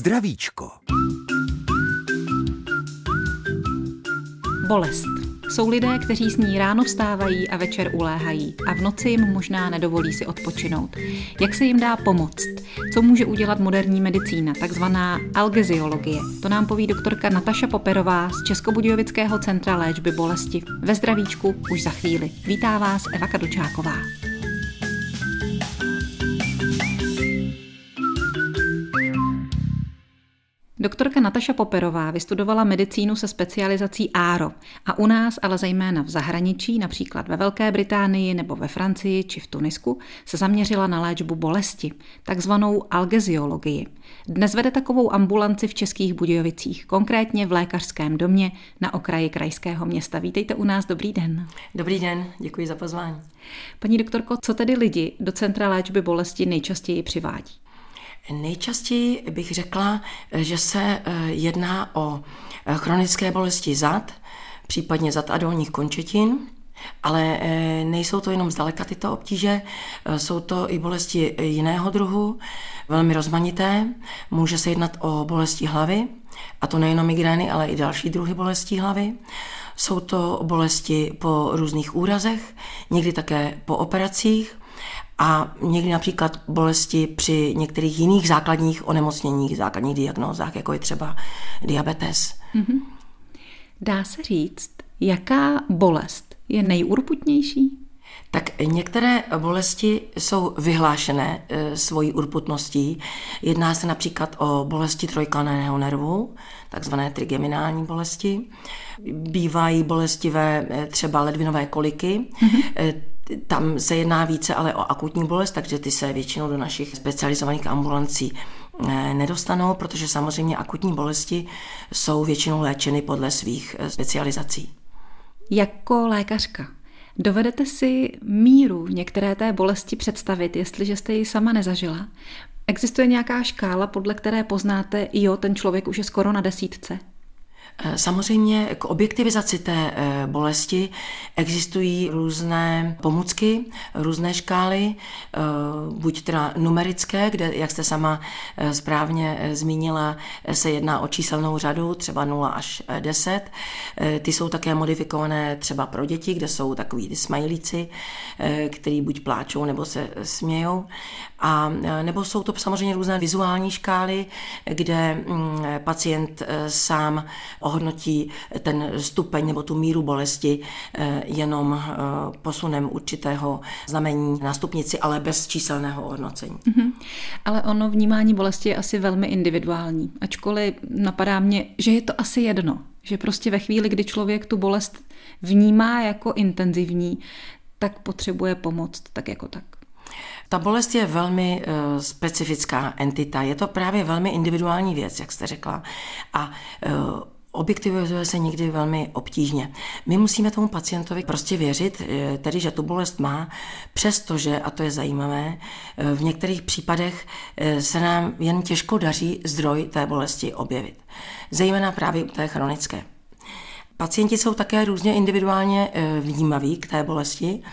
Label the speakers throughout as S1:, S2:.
S1: Zdravíčko.
S2: Bolest. Jsou lidé, kteří s ní ráno vstávají a večer uléhají a v noci jim možná nedovolí si odpočinout. Jak se jim dá pomoct? Co může udělat moderní medicína, takzvaná algeziologie? To nám poví doktorka Nataša Poperová z Českobudějovického centra léčby bolesti. Ve Zdravíčku už za chvíli. Vítá vás Eva Kadlčáková. Doktorka Nataša Poperová vystudovala medicínu se specializací áro a u nás, ale zejména v zahraničí, například ve Velké Británii nebo ve Francii či v Tunisku, se zaměřila na léčbu bolesti, takzvanou algeziologii. Dnes vede takovou ambulanci v Českých Budějovicích, konkrétně v lékařském domě na okraji krajského města. Vítejte u nás, dobrý den.
S3: Dobrý den, děkuji za pozvání.
S2: Paní doktorko, co tedy lidi do centra léčby bolesti nejčastěji přivádí?
S3: Nejčastěji bych řekla, že se jedná o chronické bolesti zad, případně zad a dolních končetin, ale nejsou to jenom zdaleka tyto obtíže, jsou to i bolesti jiného druhu, velmi rozmanité. Může se jednat o bolesti hlavy, a to nejenom migrény, ale i další druhy bolestí hlavy. Jsou to bolesti po různých úrazech, někdy také po operacích, a někdy například bolesti při některých jiných základních onemocněních, základních diagnózách, jako je třeba diabetes.
S2: Mm-hmm. Dá se říct, jaká bolest je nejurputnější?
S3: Tak některé bolesti jsou vyhlášené svojí urputností. Jedná se například o bolesti trojklaného nervu, takzvané trigeminální bolesti. Bývají bolestivé třeba ledvinové koliky. Mm-hmm. Tam se jedná více ale o akutní bolest, takže ty se většinou do našich specializovaných ambulancí nedostanou, protože samozřejmě akutní bolesti jsou většinou léčeny podle svých specializací.
S2: Jako lékařka dovedete si míru některé té bolesti představit, jestliže jste ji sama nezažila? Existuje nějaká škála, podle které poznáte, jo, ten člověk už je skoro na 10?
S3: Samozřejmě k objektivizaci té bolesti existují různé pomůcky, různé škály, buď teda numerické, kde, jak jste sama správně zmínila, se jedná o číselnou řadu, třeba 0 až 10. Ty jsou také modifikované třeba pro děti, kde jsou takový ty smajlíci, který buď pláčou nebo se smějou. A nebo jsou to samozřejmě různé vizuální škály, kde pacient sám ohodnotí ten stupeň nebo tu míru bolesti jenom posunem určitého znamení na stupnici, ale bez číselného ohodnocení.
S2: Mm-hmm. Ale ono vnímání bolesti je asi velmi individuální. Ačkoliv napadá mě, že je to asi jedno. Že prostě ve chvíli, kdy člověk tu bolest vnímá jako intenzivní, tak potřebuje pomoct tak jako tak.
S3: Ta bolest je velmi specifická entita. Je to právě velmi individuální věc, jak jste řekla. A objektivizuje se někdy velmi obtížně. My musíme tomu pacientovi prostě věřit, tedy že tu bolest má, přestože, a to je zajímavé, v některých případech se nám jen těžko daří zdroj té bolesti objevit. Zejména právě u té chronické. Pacienti jsou také různě individuálně vnímaví k té bolesti.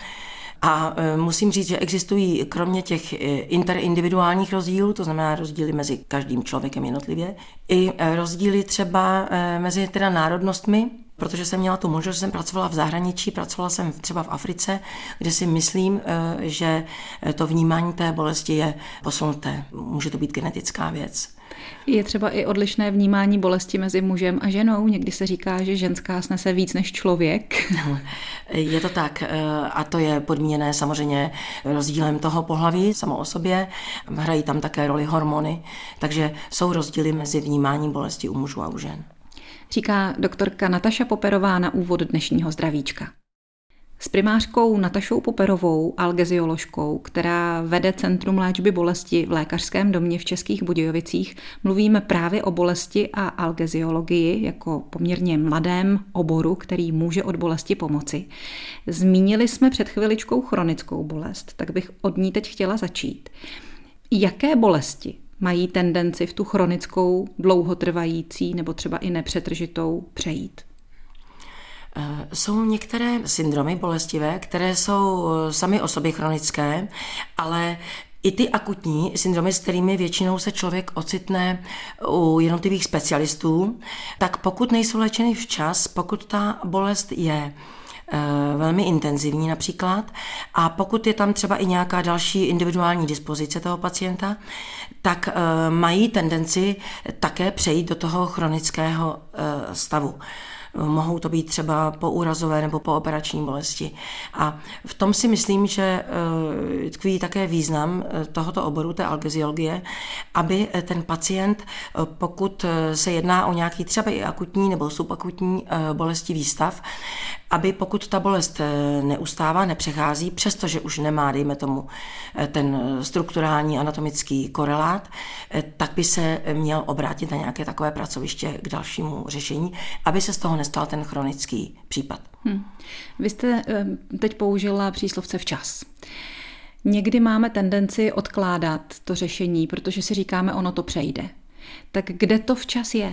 S3: A musím říct, že existují kromě těch interindividuálních rozdílů, to znamená rozdíly mezi každým člověkem jednotlivě, i rozdíly třeba mezi teda národnostmi, protože jsem měla tu možnost, že jsem pracovala v zahraničí, pracovala jsem třeba v Africe, kde si myslím, že to vnímání té bolesti je posunuté. Může to být genetická věc.
S2: Je třeba i odlišné vnímání bolesti mezi mužem a ženou. Někdy se říká, že ženská snese víc než člověk.
S3: Je to tak a to je podmíněné samozřejmě rozdílem toho pohlaví samo o sobě. Hrají tam také roli hormony, takže jsou rozdíly mezi vnímáním bolesti u mužů a u žen.
S2: Říká doktorka Nataša Poperová na úvod dnešního Zdravíčka. S primářkou Natašou Poperovou, algezioložkou, která vede Centrum léčby bolesti v lékařském domě v Českých Budějovicích, mluvíme právě o bolesti a algeziologii jako poměrně mladém oboru, který může od bolesti pomoci. Zmínili jsme před chviličkou chronickou bolest, tak bych od ní teď chtěla začít. Jaké bolesti mají tendenci v tu chronickou, dlouhotrvající nebo třeba i nepřetržitou přejít?
S3: Jsou některé syndromy bolestivé, které jsou sami o sobě chronické, ale i ty akutní syndromy, s kterými většinou se člověk ocitne u jednotlivých specialistů, tak pokud nejsou léčeny včas, pokud ta bolest je velmi intenzivní například a pokud je tam třeba i nějaká další individuální dispozice toho pacienta, tak mají tendenci také přejít do toho chronického stavu. Mohou to být třeba poúrazové nebo pooperační bolesti. A v tom si myslím, že tkví také význam tohoto oboru, té algeziologie, aby ten pacient, pokud se jedná o nějaký třeba i akutní nebo subakutní bolestivý stav, aby pokud ta bolest neustává, nepřechází, přestože už nemá, dejme tomu, ten strukturální anatomický korelát, tak by se měl obrátit na nějaké takové pracoviště k dalšímu řešení, aby se z toho nestal ten chronický případ.
S2: Vy jste teď použila příslovce včas. Někdy máme tendenci odkládat to řešení, protože si říkáme, ono to přejde. Tak kde to včas je?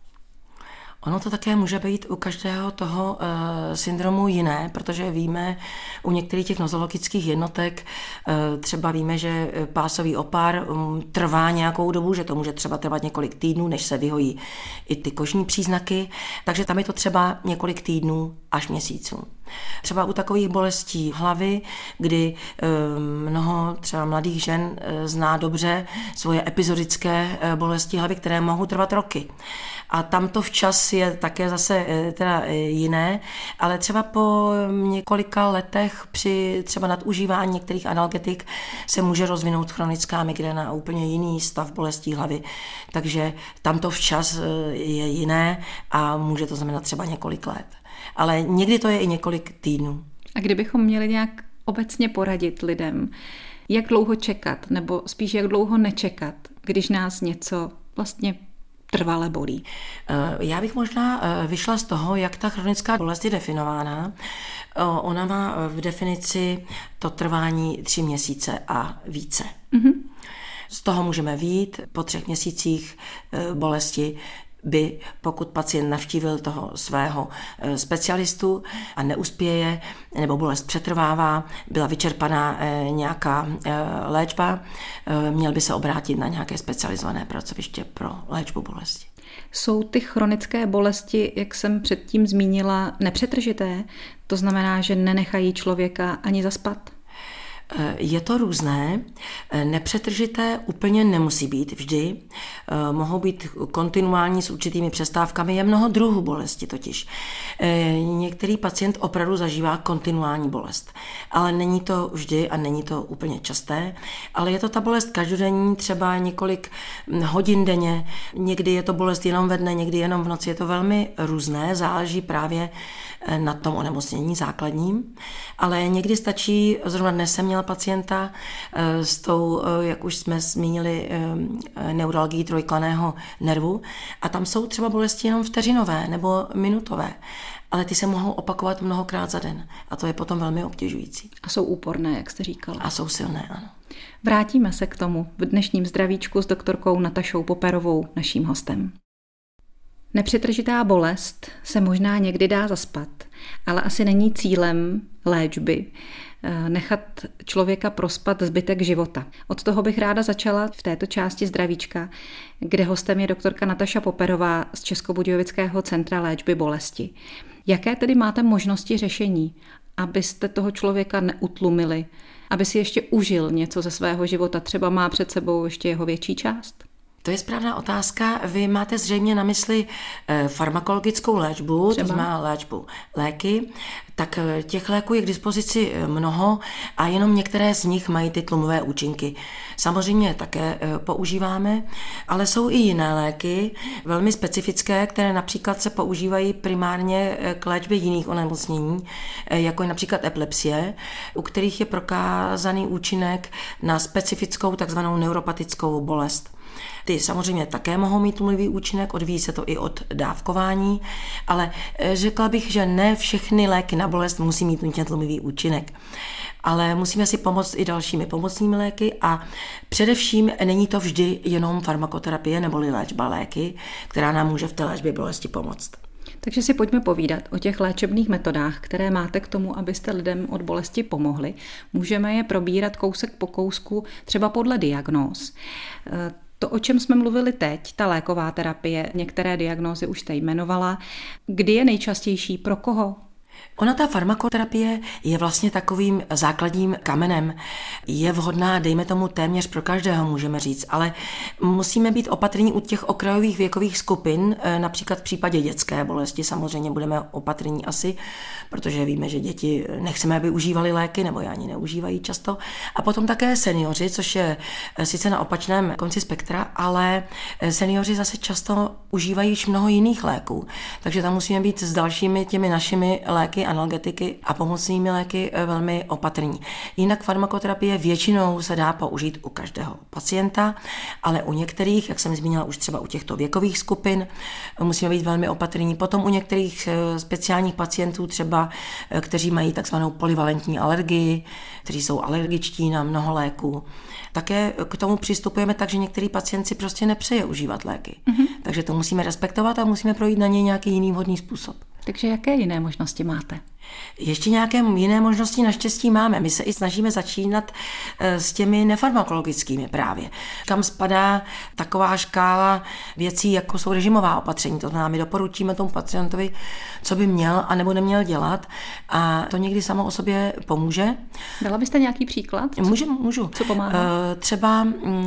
S3: Ono to také může být u každého toho syndromu jiné, protože víme u některých těch nozologických jednotek, třeba víme, že pásový opar trvá nějakou dobu, že to může třeba trvat několik týdnů, než se vyhojí i ty kožní příznaky, takže tam je to třeba několik týdnů až měsíců. Třeba u takových bolestí hlavy, kdy mnoho třeba mladých žen zná dobře svoje epizodické bolesti hlavy, které mohou trvat roky. A tam to včas je také zase teda jiné, ale třeba po několika letech při třeba nadužívání některých analgetik se může rozvinout chronická migréna a úplně jiný stav bolestí hlavy. Takže tam to včas je jiné a může to znamenat třeba několik let. Ale někdy to je i několik týdnů.
S2: A kdybychom měli nějak obecně poradit lidem, jak dlouho čekat, nebo spíš jak dlouho nečekat, když nás něco vlastně trvale bolí?
S3: Já bych možná vyšla z toho, jak ta chronická bolest je definována. Ona má v definici to trvání 3 měsíce a více. Mm-hmm. Z toho můžeme vyjít po 3 měsících bolesti, by, pokud pacient navštívil toho svého specialistu a neuspěje, nebo bolest přetrvává, byla vyčerpaná nějaká léčba, měl by se obrátit na nějaké specializované pracoviště pro léčbu bolesti.
S2: Jsou ty chronické bolesti, jak jsem předtím zmínila, nepřetržité? To znamená, že nenechají člověka ani zaspat?
S3: Je to různé, nepřetržité úplně nemusí být vždy, mohou být kontinuální s určitými přestávkami, je mnoho druhů bolesti totiž. Některý pacient opravdu zažívá kontinuální bolest, ale není to vždy a není to úplně časté, ale je to ta bolest každodenní, třeba několik hodin denně, někdy je to bolest jenom ve dne, někdy jenom v noci, je to velmi různé, záleží právě na tom onemocnění základním, ale někdy stačí, zrovna dnes jsem měla pacienta s tou, jak už jsme zmínili, neuralgií trojklaného nervu a tam jsou třeba bolesti jenom vteřinové nebo minutové, ale ty se mohou opakovat mnohokrát za den a to je potom velmi obtěžující.
S2: A jsou úporné, jak jste říkala.
S3: A jsou silné, ano.
S2: Vrátíme se k tomu v dnešním zdravíčku s doktorkou Natašou Poperovou, naším hostem. Nepřetržitá bolest se možná někdy dá zaspat, ale asi není cílem léčby nechat člověka prospat zbytek života. Od toho bych ráda začala v této části zdravíčka, kde hostem je doktorka Nataša Poperová z Českobudějovického centra léčby bolesti. Jaké tedy máte možnosti řešení, abyste toho člověka neutlumili, aby si ještě užil něco ze svého života, třeba má před sebou ještě jeho větší část?
S3: To je správná otázka. Vy máte zřejmě na mysli farmakologickou léčbu, to znamená léčbu léky, tak těch léků je k dispozici mnoho a jenom některé z nich mají ty tlumové účinky. Samozřejmě také používáme, ale jsou i jiné léky, velmi specifické, které například se používají primárně k léčbě jiných onemocnění, jako je například epilepsie, u kterých je prokázaný účinek na specifickou takzvanou neuropatickou bolest. Ty samozřejmě také mohou mít tlumivý účinek, odvíjí se to i od dávkování, ale řekla bych, že ne všechny léky na bolest musí mít nutně tlumivý účinek. Ale musíme si pomoct i dalšími pomocnými léky a především není to vždy jenom farmakoterapie neboli léčba léky, která nám může v té léčbě bolesti pomoct.
S2: Takže si pojďme povídat o těch léčebných metodách, které máte k tomu, abyste lidem od bolesti pomohli. Můžeme je probírat kousek po kousku, třeba podle diagnóz. To, o čem jsme mluvili teď, ta léková terapie, některé diagnózy už jste jmenovala. Kdy je nejčastější, pro koho?
S3: Ona ta farmakoterapie je vlastně takovým základním kamenem. Je vhodná, dejme tomu, téměř pro každého, můžeme říct, ale musíme být opatrní u těch okrajových věkových skupin, například v případě dětské bolesti samozřejmě budeme opatrní asi, protože víme, že děti nechceme, aby užívali léky, nebo je ani neužívají často. A potom také seniori, což je sice na opačném konci spektra, ale seniori zase často užívají již mnoho jiných léků. Takže tam musíme být s dalšími těmi našimi léky, analgetiky a pomocnými léky velmi opatrní. Jinak farmakoterapie většinou se dá použít u každého pacienta, ale u některých, jak jsem zmínila už třeba u těchto věkových skupin, musíme být velmi opatrní. Potom u některých speciálních pacientů třeba, kteří mají takzvanou polyvalentní alergii, kteří jsou alergičtí na mnoho léků. Také k tomu přistupujeme tak, že některý pacient si prostě nepřeje užívat léky. Takže to musíme respektovat a musíme projít na něj nějaký jiný vhodný způsob.
S2: Takže jaké jiné možnosti máte?
S3: Ještě nějaké jiné možnosti naštěstí máme. My se i snažíme začínat s těmi nefarmakologickými právě. Kam spadá taková škála věcí, jako jsou režimová opatření. To znamená, my doporučíme tomu pacientovi, co by měl a nebo neměl dělat a to někdy samo o sobě pomůže.
S2: Dala byste nějaký příklad?
S3: Můžu.
S2: Co pomáhá?
S3: Třeba,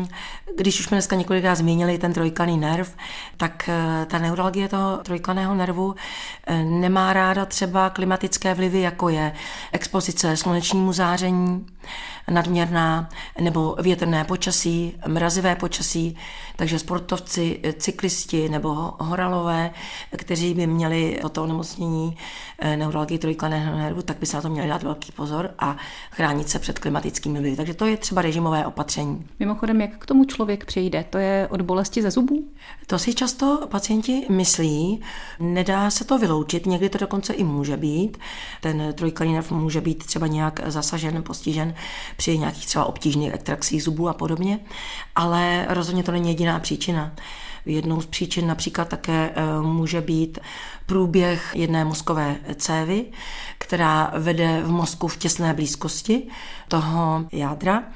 S3: když už jsme dneska několikrát zmínili ten trojklaný nerv, tak ta neuralgie toho trojklaného nervu nemá ráda třeba klimatické vlivy, jako je expozice slunečnímu záření, nadměrná, nebo větrné počasí, mrazivé počasí, takže sportovci, cyklisti nebo horalové, kteří by měli toto onemocnění neuralgii trojklaného nervu, tak by se na to měli dát velký pozor a chránit se před klimatickými vlivy. Takže to je třeba režimové opatření.
S2: Mimochodem, jak k tomu člověk přijde? To je od bolesti ze zubů?
S3: To si často pacienti myslí, nedá se to vyloučit, někdy to dokonce i může být. Ten trojklaný nerv může být třeba nějak zasažen, postižen při nějakých třeba obtížných extrakcích zubů a podobně, ale rozhodně to není jediná příčina. Jednou z příčin například také může být průběh jedné mozkové cévy, která vede v mozku v těsné blízkosti toho jádra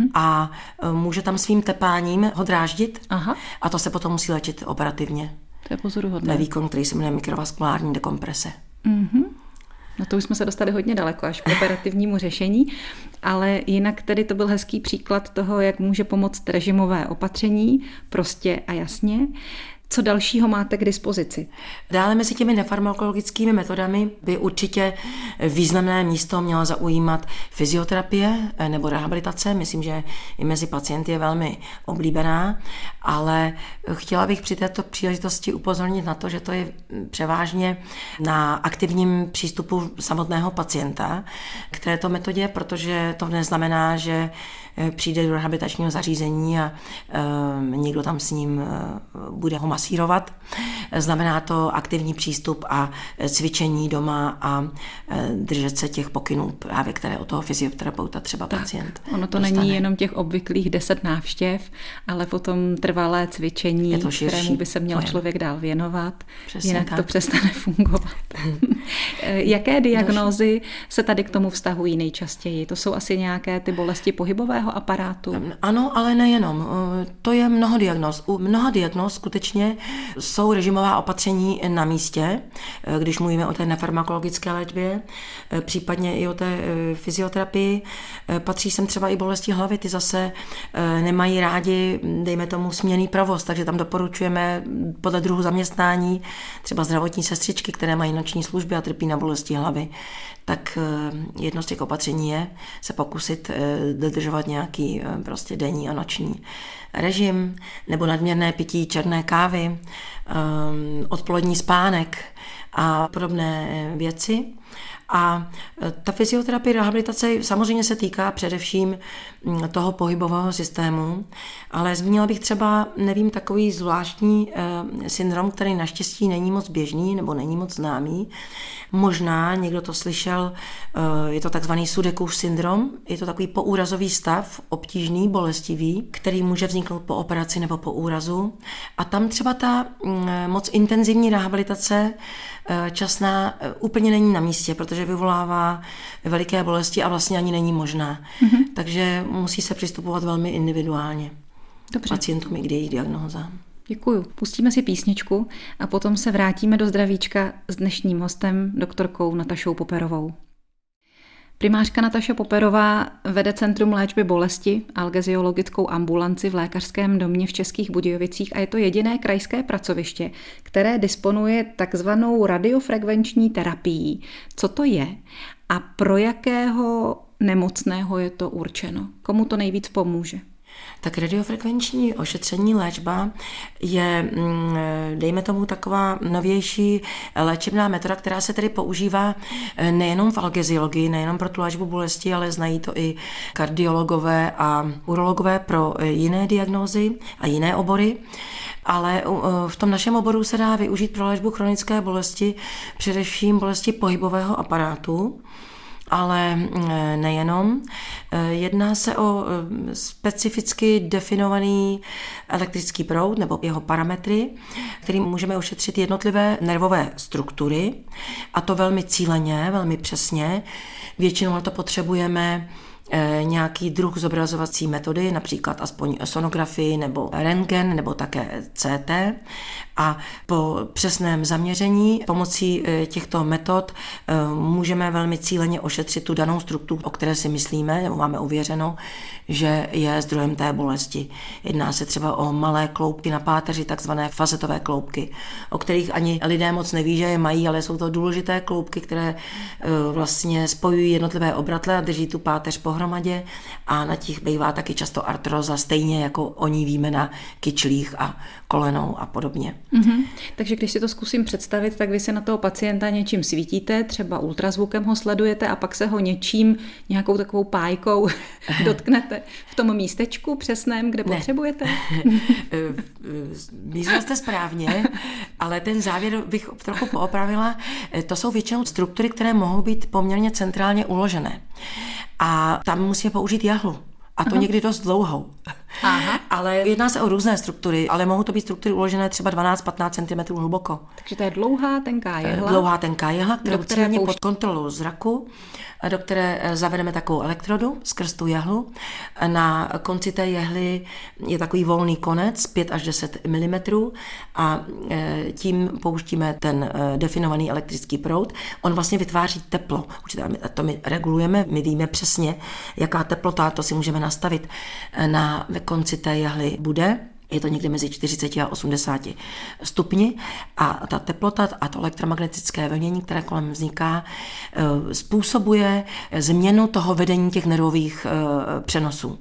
S3: a může tam svým tepáním ho dráždit. A to se potom musí léčit operativně.
S2: To je pozoruhodné.
S3: Ve výkonu, který se jmenuje mikrovaskulární dekomprese.
S2: No to už jsme se dostali hodně daleko až k operativnímu řešení, ale jinak tedy to byl hezký příklad toho, jak může pomoct režimové opatření, prostě a jasně. Co dalšího máte k dispozici?
S3: Dále mezi těmi nefarmakologickými metodami by určitě významné místo měla zaujímat fyzioterapie nebo rehabilitace. Myslím, že i mezi pacienty je velmi oblíbená, ale chtěla bych při této příležitosti upozornit na to, že to je převážně na aktivním přístupu samotného pacienta k této metodě, protože to neznamená, že přijde do rehabilitačního zařízení a někdo tam s ním bude ho masírovat. Znamená to aktivní přístup a cvičení doma a držet se těch pokynů, právě které od toho fyzioterapeuta třeba pacient
S2: Ono to
S3: dostane.
S2: není jenom těch obvyklých 10 návštěv, ale potom trvalé cvičení, kterému by se měl člověk dál věnovat,
S3: Přesně
S2: jinak
S3: tak.
S2: to přestane fungovat. Jaké diagnózy se tady k tomu vztahují nejčastěji? To jsou asi nějaké ty bolesti pohybového aparátu?
S3: Ano, ale nejenom. To je mnoho diagnóz. U mnoha diagnóz skutečně jsou režimová opatření na místě, když mluvíme o té nefarmakologické léčbě, případně i o té fyzioterapii. Patří sem třeba i bolesti hlavy, ty zase nemají rádi, dejme tomu, směnný provoz, takže tam doporučujeme podle druhu zaměstnání třeba zdravotní sestřičky, které mají noční služby a trpí na bolesti hlavy. Tak jedno z těch opatření je se pokusit dodržovat nějaký prostě denní a noční režim nebo nadměrné pití černé kávy, odpolední spánek a podobné věci. A ta fyzioterapie, rehabilitace samozřejmě se týká především toho pohybového systému, ale zmínila bych třeba, nevím, takový zvláštní syndrom, který naštěstí není moc běžný nebo není moc známý. Možná někdo to slyšel, je to takzvaný Sudekův syndrom, je to takový poúrazový stav, obtížný, bolestivý, který může vzniknout po operaci nebo po úrazu. A tam třeba ta moc intenzivní rehabilitace časná úplně není na místě, protože vyvolává veliké bolesti a vlastně ani není možná. Takže musí se přistupovat velmi individuálně.
S2: Dobře.
S3: Pacientům i k jejich diagnózám.
S2: Děkuju. Pustíme si písničku a potom se vrátíme do zdravíčka s dnešním hostem, doktorkou Natašou Poperovou. Primářka Nataša Poperová vede Centrum léčby bolesti, algeziologickou ambulanci v lékařském domě v Českých Budějovicích a je to jediné krajské pracoviště, které disponuje takzvanou radiofrekvenční terapií. Co to je a pro jakého nemocného je to určeno? Komu to nejvíc pomůže?
S3: Tak radiofrekvenční ošetření léčba je, dejme tomu, taková novější léčebná metoda, která se tedy používá nejenom v algeziologii, nejenom pro tu léčbu bolesti, ale znají to i kardiologové a urologové pro jiné diagnózy a jiné obory. Ale v tom našem oboru se dá využít pro léčbu chronické bolesti, především bolesti pohybového aparátu, ale nejenom. Jedná se o specificky definovaný elektrický proud nebo jeho parametry, kterým můžeme ošetřit jednotlivé nervové struktury, a to velmi cíleně, velmi přesně. Většinou na to potřebujeme nějaký druh zobrazovací metody, například aspoň sonografii nebo rentgen nebo také CT, a po přesném zaměření pomocí těchto metod můžeme velmi cíleně ošetřit tu danou strukturu, o které si myslíme nebo máme ověřeno, že je zdrojem té bolesti. Jedná se třeba o malé kloubky na páteři, takzvané fazetové kloubky, o kterých ani lidé moc neví, že je mají, ale jsou to důležité kloubky, které vlastně spojují jednotlivé obratle a drží tu páteř pohromadě, a na těch bývá taky často artroza, stejně jako o ní víme na kyčlích a kolenou a podobně.
S2: Takže když si to zkusím představit, tak vy se na toho pacienta něčím svítíte, třeba ultrazvukem ho sledujete a pak se ho něčím, nějakou takovou pájkou dotknete v tom místečku přesném, kde potřebujete?
S3: Mysleli jste správně, ale ten závěr bych trochu poopravila. To jsou většinou struktury, které mohou být poměrně centrálně uložené. A tam musíme použít jahlu. A to někdy dost dlouhou.
S2: Aha.
S3: Ale jedná se o různé struktury, ale mohou to být struktury uložené třeba 12-15 cm hluboko.
S2: Takže to je dlouhá, tenká jehla.
S3: Dlouhá, tenká jehla, kterou cíleně pod kontrolou zraku, do které zavedeme takovou elektrodu skrz tu jehlu. Na konci té jehly je takový volný konec, 5 až 10 mm, a tím pouštíme ten definovaný elektrický proud. On vlastně vytváří teplo. To my regulujeme, my víme přesně, jaká teplota, to si můžeme nastavit, na konci té jehly bude. Je to někde mezi 40 a 80 stupni a ta teplota a to elektromagnetické vlnění, které kolem vzniká, způsobuje změnu toho vedení těch nervových přenosů.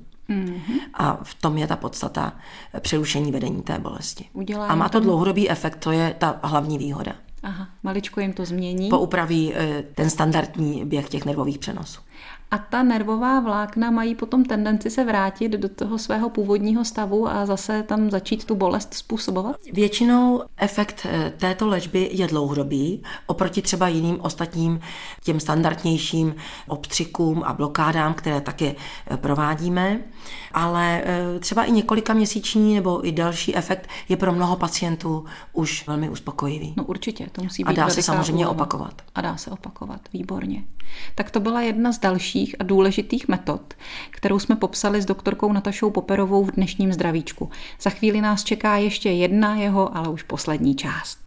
S3: A v tom je ta podstata přerušení vedení té bolesti. A má to dlouhodobý efekt, to je ta hlavní výhoda.
S2: Aha, maličko jim to změní.
S3: Poupraví ten standardní běh těch nervových přenosů.
S2: A ta nervová vlákna mají potom tendenci se vrátit do toho svého původního stavu a zase tam začít tu bolest způsobovat?
S3: Většinou efekt této léčby je dlouhodobý, oproti třeba jiným ostatním těm standardnějším obstřikům a blokádám, které taky provádíme, ale třeba i několikaměsíční nebo i další efekt je pro mnoho pacientů už velmi uspokojivý.
S2: No určitě, to musí být
S3: a dá se samozřejmě
S2: úleva.
S3: opakovat.
S2: A dá se opakovat, výborně. Tak to byla jedna z dalších a důležitých metod, kterou jsme popsali s doktorkou Natašou Poperovou v dnešním zdravíčku. Za chvíli nás čeká ještě jedna jeho, ale už poslední část.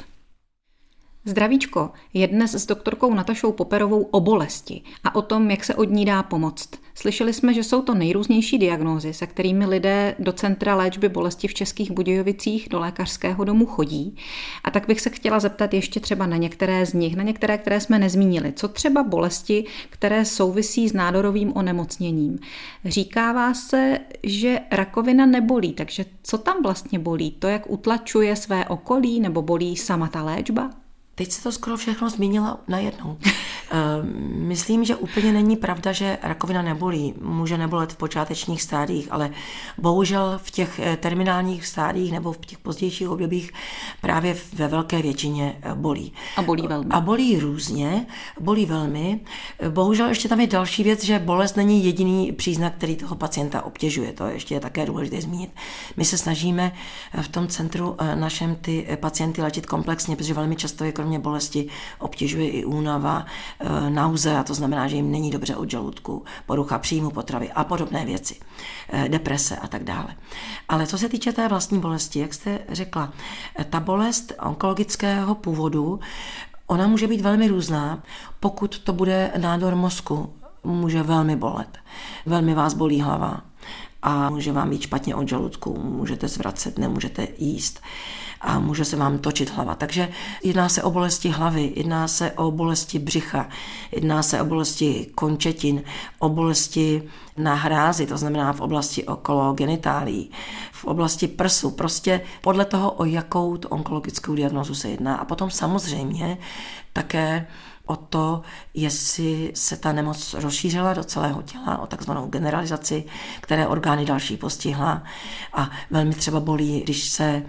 S2: Zdravíčko je dnes s doktorkou Natašou Poperovou o bolesti a o tom, jak se od ní dá pomoct. Slyšeli jsme, že jsou to nejrůznější diagnózy, se kterými lidé do Centra léčby bolesti v Českých Budějovicích do lékařského domu chodí. A tak bych se chtěla zeptat ještě třeba na některé z nich, na některé, které jsme nezmínili. Co třeba bolesti, které souvisí s nádorovým onemocněním? Říkává se, že rakovina nebolí, takže co tam vlastně bolí? To, jak utlačuje své okolí, nebo bolí sama ta léčba?
S3: Teď se to skoro všechno zmínila najednou. Myslím, že úplně není pravda, že rakovina nebolí. Může nebolet v počátečních stádiích, ale bohužel v těch terminálních stádiích nebo v těch pozdějších obdobích právě ve velké většině bolí.
S2: A bolí velmi.
S3: A bolí různě, bolí velmi. Bohužel ještě tam je další věc, že bolest není jediný příznak, který toho pacienta obtěžuje. To ještě je také důležité zmínit. My se snažíme v tom centru našem ty pacienty léčit komplexně, protože velmi často je kromě kromě bolesti obtěžuje i únava, nauzea, to znamená, že jim není dobře od žaludku, porucha příjmu potravy a podobné věci, deprese a tak dále. Ale co se týče té vlastní bolesti, jak jste řekla, ta bolest onkologického původu, ona může být velmi různá, pokud to bude nádor mozku, může velmi bolet. Velmi vás bolí hlava a může vám být špatně od žaludku, můžete zvracet, nemůžete jíst a může se vám točit hlava. Takže jedná se o bolesti hlavy, jedná se o bolesti břicha, jedná se o bolesti končetin, o bolesti na hrázi, to znamená v oblasti okolo genitálií, v oblasti prsu, prostě podle toho, o jakou tu onkologickou diagnózu se jedná. A potom samozřejmě také o to, jestli se ta nemoc rozšířila do celého těla, o takzvanou generalizaci, které orgány další postihla a velmi třeba bolí, když se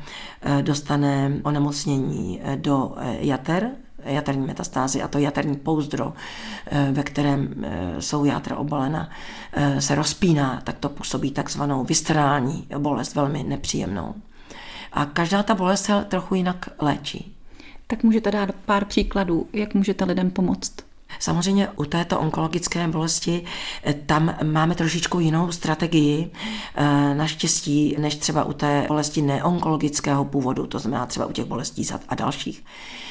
S3: dostane onemocnění do jater, jaterní metastázy a to jaterní pouzdro, ve kterém jsou játra obalena, se rozpíná, tak to působí takzvanou viscerální bolest, velmi nepříjemnou. A každá ta bolest se trochu jinak léčí.
S2: Tak můžete dát pár příkladů, jak můžete lidem pomoct?
S3: Samozřejmě u této onkologické bolesti tam máme trošičku jinou strategii, naštěstí, než třeba u té bolesti neonkologického původu, to znamená třeba u těch bolestí zad a dalších.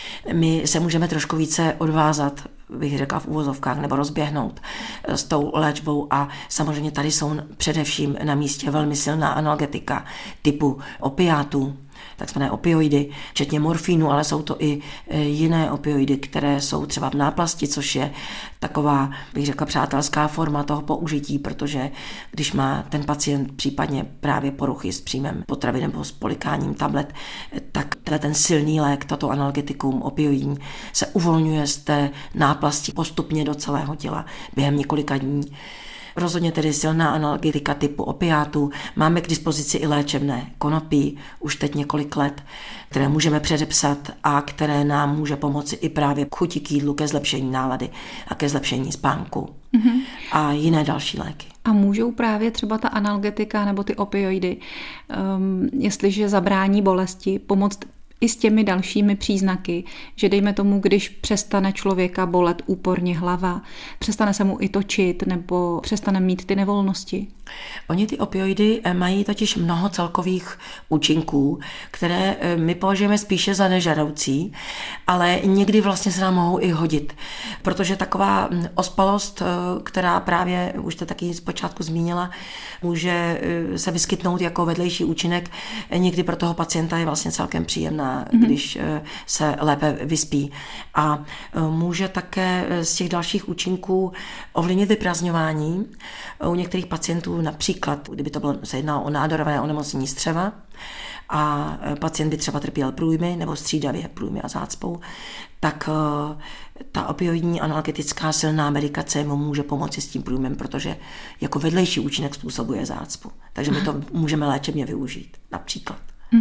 S3: My se můžeme trošku více odvázat, bych řekla v uvozovkách, nebo rozběhnout s tou léčbou a samozřejmě tady jsou především na místě velmi silná analgetika typu opiátů, takzvané opioidy, včetně morfínu, ale jsou to i jiné opioidy, které jsou třeba v náplasti, což je taková, bych řekla, přátelská forma toho použití, protože když má ten pacient případně právě poruchy s příjmem potravy nebo s polikáním tablet, tak ten silný lék, tato analgetikum opioidní, se uvolňuje z té náplasti postupně do celého těla během několika dní. Rozhodně tedy silná analgetika typu opiátů. Máme k dispozici i léčebné konopí už teď několik let, které můžeme předepsat a které nám může pomoci i právě k chuti k jídlu, ke zlepšení nálady a ke zlepšení spánku. A jiné další léky.
S2: A můžou právě třeba ta analgetika nebo ty opioidy, jestliže zabrání bolesti, pomoct i s těmi dalšími příznaky, že dejme tomu, když přestane člověka bolet úporně hlava, přestane se mu i točit nebo přestane mít ty nevolnosti?
S3: Oni ty opioidy mají totiž mnoho celkových účinků, které my považujeme spíše za nežadoucí, ale někdy vlastně se nám mohou i hodit, protože taková ospalost, která právě, už jste taky zpočátku zmínila, může se vyskytnout jako vedlejší účinek. Někdy pro toho pacienta je vlastně celkem příjemná, když se lépe vyspí. A může také z těch dalších účinků ovlivnit vyprázdňování. U některých pacientů například, kdyby to bylo, se jednalo o nádorové onemocnění střeva a pacient by třeba trpěl průjmy nebo střídavě průjmy a zácpou, tak ta opioidní analgetická silná medikace mu může pomoci s tím průjmem, protože jako vedlejší účinek způsobuje zácpu. Takže my to můžeme léčebně využít, například.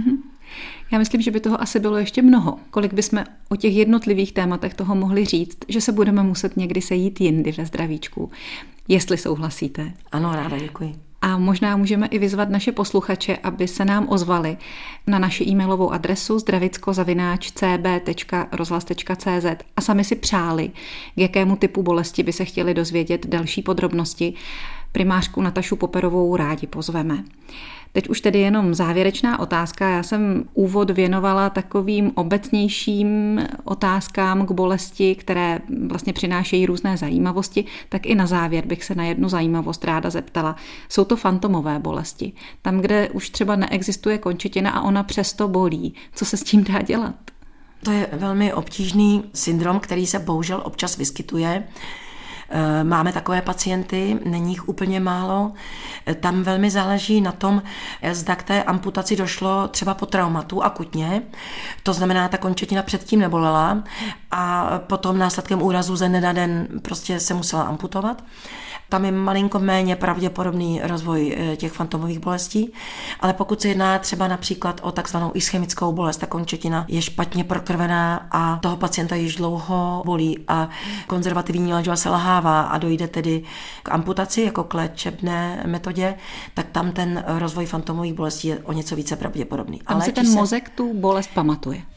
S2: Já myslím, že by toho asi bylo ještě mnoho. Kolik bychom o těch jednotlivých tématech toho mohli říct, že se budeme muset někdy sejít jindy ve Zdravíčku, jestli souhlasíte.
S3: Ano, ráda, děkuji.
S2: A možná můžeme i vyzvat naše posluchače, aby se nám ozvali na naši e-mailovou adresu zdravicko@cb.rozhlas.cz a sami si přáli, k jakému typu bolesti by se chtěli dozvědět další podrobnosti. Primářku Natašu Poperovou rádi pozveme. Teď už tedy jenom závěrečná otázka. Já jsem úvod věnovala takovým obecnějším otázkám k bolesti, které vlastně přinášejí různé zajímavosti, tak i na závěr bych se na jednu zajímavost ráda zeptala. Jsou to fantomové bolesti. Tam, kde už třeba neexistuje končetina a ona přesto bolí. Co se s tím dá dělat?
S3: To je velmi obtížný syndrom, který se bohužel občas vyskytuje. Máme takové pacienty, není jich úplně málo. Tam velmi záleží na tom, zda k té amputaci došlo třeba po traumatu akutně. To znamená, ta končetina předtím nebolela a potom následkem úrazu ze dne na den prostě se musela amputovat. Tam je malinko méně pravděpodobný rozvoj těch fantomových bolestí, ale pokud se jedná třeba například o takzvanou ischemickou bolest, ta končetina je špatně prokrvená a toho pacienta již dlouho bolí a konzervativní léčba selhává a dojde tedy k amputaci jako k léčebné metodě, tak tam ten rozvoj fantomových bolestí je o něco více pravděpodobný.
S2: Tam si ten mozek tu bolest pamatuje.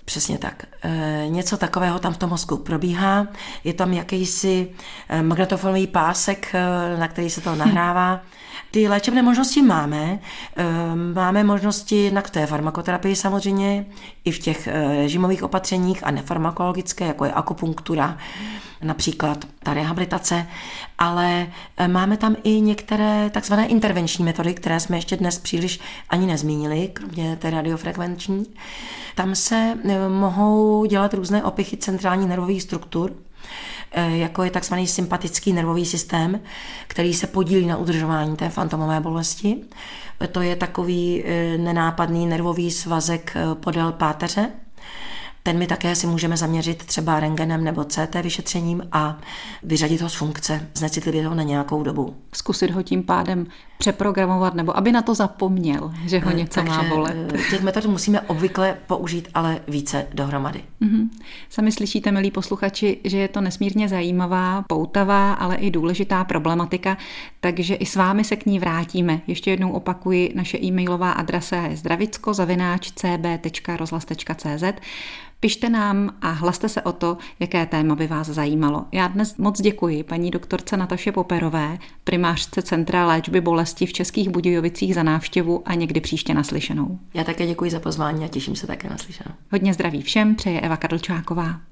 S3: Přesně tak. Něco takového tam v tom mozku probíhá. Je tam jakýsi magnetofonový pásek, na který se to nahrává. Ty léčebné možnosti máme. Máme možnosti jednak v té farmakoterapii samozřejmě, i v těch režimových opatřeních a nefarmakologické, jako je akupunktura, například ta rehabilitace, ale máme tam i některé takzvané intervenční metody, které jsme ještě dnes příliš ani nezmínili, kromě té radiofrekvenční. Tam se mohou dělat různé opichy centrální nervových struktur, jako je takzvaný sympatický nervový systém, který se podílí na udržování té fantomové bolesti. To je takový nenápadný nervový svazek podél páteře. Ten my také si můžeme zaměřit třeba rentgenem nebo CT vyšetřením a vyřadit ho z funkce, znecitlivit ho na nějakou dobu.
S2: Zkusit ho tím pádem přeprogramovat, nebo aby na to zapomněl, že ho něco má bolet.
S3: Těch metod musíme obvykle použít, ale více dohromady.
S2: Sami slyšíte, milí posluchači, že je to nesmírně zajímavá, poutavá, ale i důležitá problematika, takže i s vámi se k ní vrátíme. Ještě jednou opakuji, naše e-mailová adresa je zdravicko@cb.rozhlas.cz. Pište nám a hlaste se o to, jaké téma by vás zajímalo. Já dnes moc děkuji paní doktorce Nataše Poperové, primářce Centra léčby bolesti v Českých Budějovicích za návštěvu a někdy příště naslyšenou.
S3: Já také děkuji za pozvání a těším se také naslyšenou.
S2: Hodně zdraví všem, přeje Eva Kadlčáková.